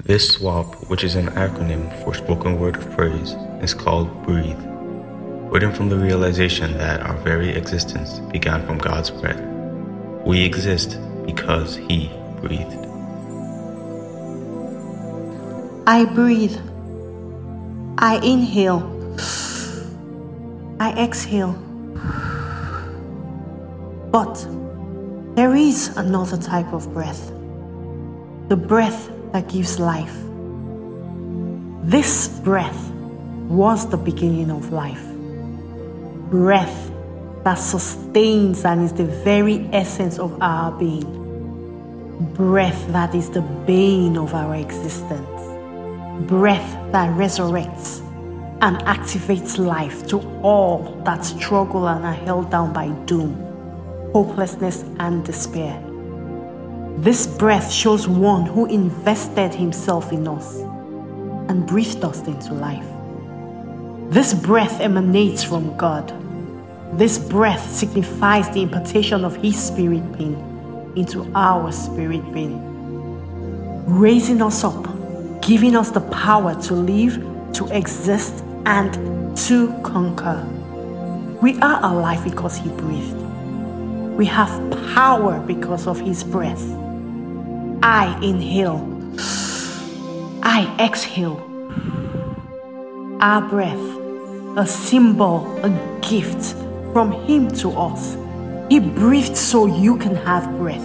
This SWAP, which is an acronym for Spoken Word of Praise, is called Breathe, written from the realization that our very existence began from God's breath. We exist because He breathed. I breathe. I inhale. I exhale. But there is another type of breath. The breath that gives life. This breath was the beginning of life. Breath that sustains and is the very essence of our being. Breath that is the bane of our existence. Breath that resurrects and activates life to all that struggle and are held down by doom, hopelessness, and despair. This breath shows one who invested himself in us and breathed us into life. This breath emanates from God. This breath signifies the impartation of His spirit being into our spirit being, raising us up, giving us the power to live, to exist, and to conquer. We are alive because He breathed. We have power because of His breath. I inhale. I exhale. Our breath, a symbol, a gift from Him to us. He breathed so you can have breath.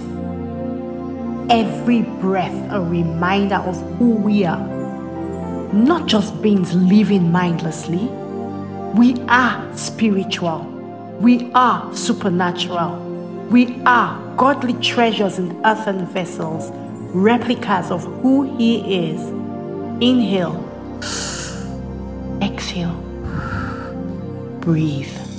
Every breath a reminder of who we are. Not just beings living mindlessly. We are spiritual. We are supernatural. We are godly treasures in earthen vessels, replicas of who He is. Inhale. Exhale. Breathe.